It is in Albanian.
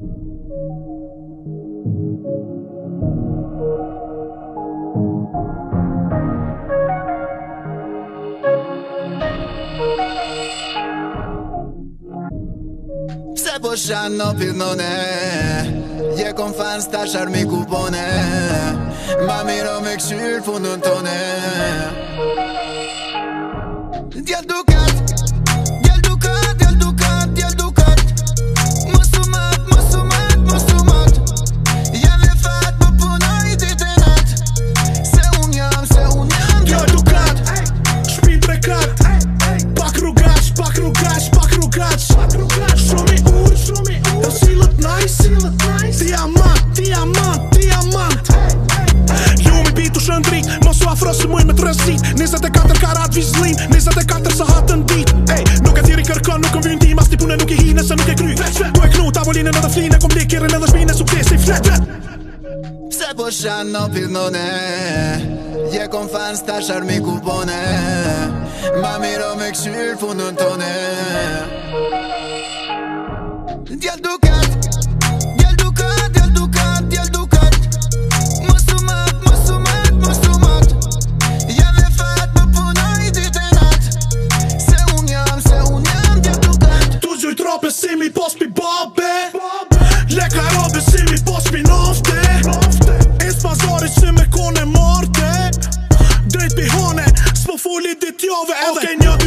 Pse po shan no pirnone, je kon fan stash armi kupone, ma miro me këshyr fundën tone. Djel dukat, djel dukat, djel dukat, djel dukat, musumat, musumat, musumat, jam e fat më punoj dit e nat, se un jam djel dukat, shpin trekat, pak rrugash, pak rrugash, pak rrugash, shumë i ur, shumë i ur, silët nice, diamant, diamant, diamant. Lumi bitu shëndrik, mos u afro se muj me të rëzit, 24 karat vizlin, 24 sa hatën dit. Nuk e thiri kërkon, nuk më vynë tim, as ti pune nuk i hi nëse nuk e kry. Du e knu, tavoline në dhe fline, komplikirin edhe shpine, suksesi, flet. Pse po shan no pirnone, je kon fan stash armi kupone, ma miro me këshyr fundën tone. Djel dukat, djel dukat, djel dukat, djel dukat, musumat, musumat, musumat, jam e fat më punoj dit e nat, se un jam djel dukat. Tu zgjoj trope si mi pos pi babe, leka robe si mi pos pi nofte, es pazori si me kone morte, drejt pi hone, s'po fuli dit jove edhe.